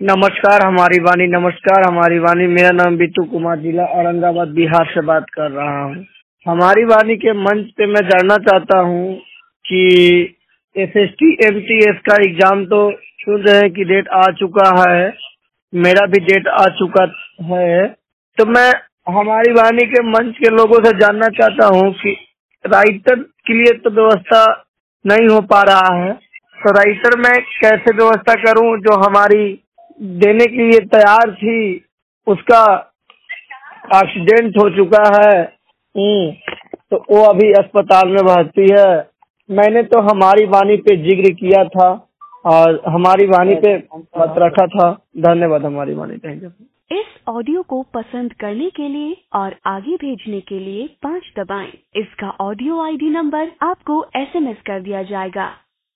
नमस्कार हमारी वाणी, नमस्कार हमारी वाणी। मेरा नाम बिट्टू कुमार, जिला औरंगाबाद, बिहार से बात कर रहा हूँ। हमारी वाणी के मंच पे मैं जानना चाहता हूँ कि SST MTS का एग्जाम तो सुन रहे हैं कि डेट आ चुका है, मेरा भी डेट आ चुका है। तो मैं हमारी वाणी के मंच के लोगों से जानना चाहता हूँ कि राइटर के लिए तो व्यवस्था नहीं हो पा रहा है, तो राइटर में कैसे व्यवस्था करूँ? जो हमारी देने के लिए तैयार थी, उसका एक्सीडेंट हो चुका है। तो वो अभी अस्पताल में भर्ती है। मैंने तो हमारी वाणी पे जिक्र किया था और हमारी वाणी पे मत रखा था। धन्यवाद हमारी वाणी। Thank you. इस ऑडियो को पसंद करने के लिए और आगे भेजने के लिए 5 दबाएं। इसका ऑडियो ID नंबर आपको SMS कर दिया जाएगा।